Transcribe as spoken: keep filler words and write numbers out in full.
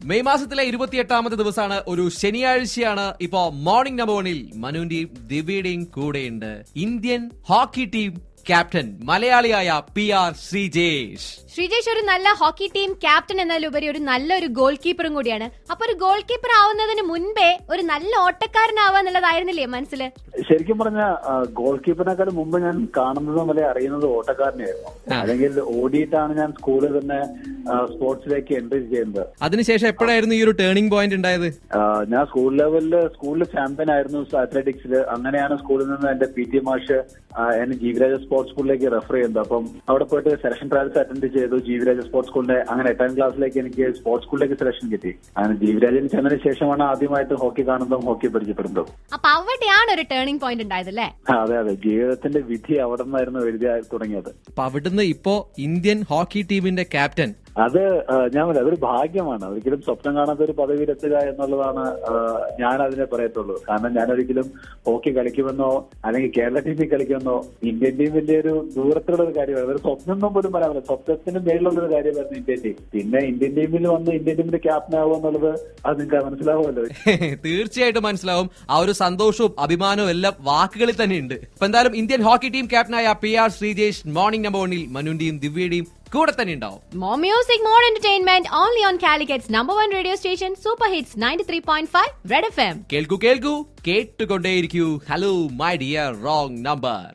May മാസത്തിലെ ഇരുപത്തിയെട്ടാമത്തെ ദിവസമാണ്, ഒരു ശനിയാഴ്ചയാണ്. ഇപ്പോ മോർണിംഗ് നമ്പർ വണ്ണിൽ മനുവിന്റെയും ദിവ്യയുടെയും കൂടെയുണ്ട് ഇന്ത്യൻ ഹോക്കി ടീം ക്യാപ്റ്റൻ മലയാളിയായ പി ആർ ശ്രീജേഷ്. ശ്രീജേഷ് ഒരു നല്ല ഹോക്കി ടീം ക്യാപ്റ്റൻ എന്നതിലുപരി ഒരു നല്ലൊരു ഗോൾ കീപ്പറും കൂടിയാണ്. അപ്പൊ ഒരു ഗോൾ കീപ്പർ ആവുന്നതിന് മുൻപേ ഒരു നല്ല ഓട്ടക്കാരനാവുക എന്നുള്ളതായിരുന്നില്ലേ മനസ്സില്? ശരിക്കും പറഞ്ഞ ഗോൾ കീപ്പറിനെക്കാളും മുമ്പ് ഞാൻ കാണുന്നതും വരെ അറിയുന്നത് ഓട്ടക്കാരനെയായിരുന്നു. അല്ലെങ്കിൽ ഓടിയിട്ടാണ് ഞാൻ സ്കൂളിൽ തന്നെ സ്പോർട്സിലേക്ക് എൻട്രി ചെയ്യുന്നത്. അതിനുശേഷം എപ്പോഴായിരുന്നു ഈ ഒരു ടേണിംഗ് പോയിന്റ് ഉണ്ടായത്? ഞാൻ സ്കൂൾ ലെവലില് സ്കൂളിൽ ചാമ്പ്യൻ ആയിരുന്നു അത്ലറ്റിക്സിൽ. അങ്ങനെയാണ് സ്കൂളിൽ നിന്ന് എന്റെ പി ടി മാഷ് എന്നെ ജീവരാജ സ്പോർട്സ് സ്കൂളിലേക്ക് റെഫർ ചെയ്യുന്നത്. അപ്പം അവിടെ പോയിട്ട് സെലക്ഷൻ ട്രയൽസ് അറ്റൻഡ് ചെയ്തു ജീവരാജ സ്പോർട്സ് സ്കൂളിന്റെ. അങ്ങനെ എട്ടാം ക്ലാസ്സിലേക്ക് എനിക്ക് സ്പോർട്സ് സ്കൂളിലേക്ക് സെലക്ഷൻ കിട്ടി. അങ്ങനെ ജീവരാജന് ചെന്നതിന് ശേഷമാണ് ആദ്യമായിട്ട് ഹോക്കി കാണുന്നതും ഹോക്കി പരിചയപ്പെടുന്നതും. അപ്പൊ അവിടെയാണ് ഒരു ടേണിംഗ് പോയിന്റ് ഉണ്ടായതല്ലേ? അതെ അതെ, ജീവിതത്തിന്റെ വിധി അവിടെ നിന്നായിരുന്നു എഴുതി തുടങ്ങിയത്. അപ്പൊ അവിടുന്ന് ഇപ്പോ ഇന്ത്യൻ ഹോക്കി ടീമിന്റെ ക്യാപ്റ്റൻ. അത് ഞാൻ പറയാം, അതൊരു ഭാഗ്യമാണ്. ഒരിക്കലും സ്വപ്നം കാണാത്ത ഒരു പദവിയിലെത്തുക എന്നുള്ളതാണ് ഞാൻ അതിനെ പറയത്തുള്ളൂ. കാരണം ഞാൻ ഒരിക്കലും ഹോക്കി കളിക്കുമെന്നോ അല്ലെങ്കിൽ കേരള ടീമിൽ കളിക്കുമെന്നോ ഇന്ത്യൻ ടീം വലിയൊരു ദൂരത്തുള്ള ഒരു കാര്യമാണ്. ഒരു സ്വപ്നം പോലും പറയാൻ പറ്റില്ല. സ്വപ്നത്തിന് മേളിലുള്ള ഒരു കാര്യമായിരുന്നു ഇന്ത്യൻ ടീം. പിന്നെ ഇന്ത്യൻ ടീമിൽ വന്ന് ഇന്ത്യൻ ടീമിന്റെ ക്യാപ്റ്റൻ ആവുക എന്നുള്ളത് അത് നിങ്ങൾക്ക് മനസ്സിലാവുമല്ലോ. തീർച്ചയായിട്ടും മനസ്സിലാവും. ആ ഒരു സന്തോഷവും അഭിമാനവും എല്ലാം വാക്കുകളിൽ തന്നെ ഉണ്ട്. അപ്പൊ എന്തായാലും ഇന്ത്യൻ ഹോക്കി ടീം ക്യാപ്റ്റനായ P R Sreejesh morning number വണ്ണിൽ മനുവിന്റെയും ദിവ്യയുടെയും കൂടെ തന്നെ ഉണ്ടാവും. More music, more entertainment, only on Calicutt's number one radio station, Super Hits ninety-three point five Red F M. കേൾക്കൂ കേൾക്കൂ കേട്ടുകൊണ്ടേയിരിക്കൂ. Hello my dear wrong number.